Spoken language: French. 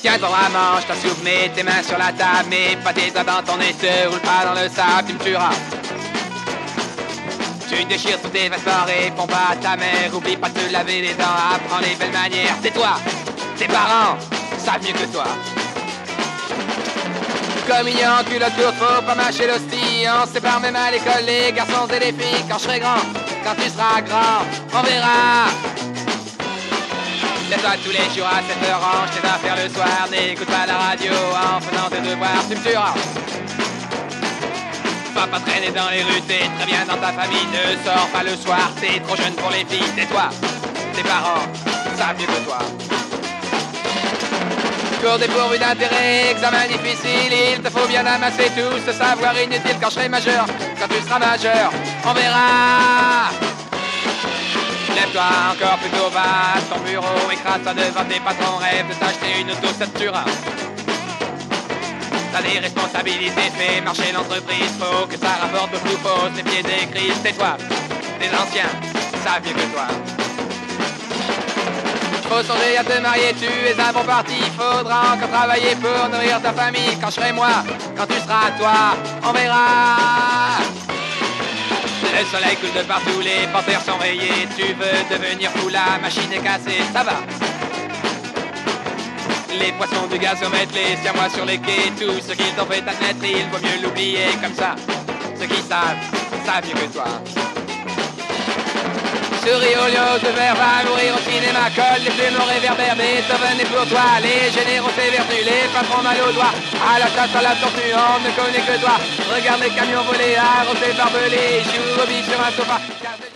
Tiens-toi à manche, ta soupe, mets tes mains sur la table, mets pas tes doigts dans ton nez, te roule pas dans le sable, tu me tueras. Tu déchires tous tes vêtements, réponds pas à ta mère, oublie pas de te laver les dents, apprends les belles manières. Tais-toi, tes parents savent mieux que toi. Communion, culotte courte, faut pas mâcher l'hostie. On sépare même à l'école les garçons et les filles. Quand je serai grand, quand tu seras grand, on verra. Lève-toi tous les jours à 7h, range tes affaires le soir. N'écoute pas la radio en faisant tes devoirs, tu me tueras. Va pas traîner dans les rues, t'es très bien dans ta famille. Ne sors pas le soir, t'es trop jeune pour les filles. Tais-toi, tes parents savent mieux que toi. Cours dépourvu d'intérêt, examen difficile, il te faut bien amasser tout ce savoir inutile. Quand je serai majeur, quand tu seras majeur, on verra. Lève-toi encore plus tôt, va à ton bureau, écrase-toi devant tes patrons, rêve de t'acheter une auto, ça te tuera. T'as des responsabilités, fais marcher l'entreprise, faut que ça rapporte beaucoup, pose les pieds des crises. Tais-toi, les anciens savent mieux que toi. Faut songer à te marier, tu es un bon parti. Faudra encore travailler pour nourrir ta famille. Quand je serai moi, quand tu seras toi, on verra. Le soleil coule de partout, les panthères sont rayées. Tu veux devenir fou, la machine est cassée, ça va. Les poissons du gaz remettent les siamois sur les quais. Tout ce qu'ils t'ont fait admettre, il vaut mieux l'oublier comme ça. Ceux qui savent mieux que toi. Suriolio de verre va mourir au cinéma, colle les plumes au réverbère, Beethoven est pour toi, les généraux c'est vertu, les patrons mal aux doigts, à la chasse à la tortue, on ne connaît que toi, regarde les camions voler, arrosés barbelés, joue au bille sur un sofa.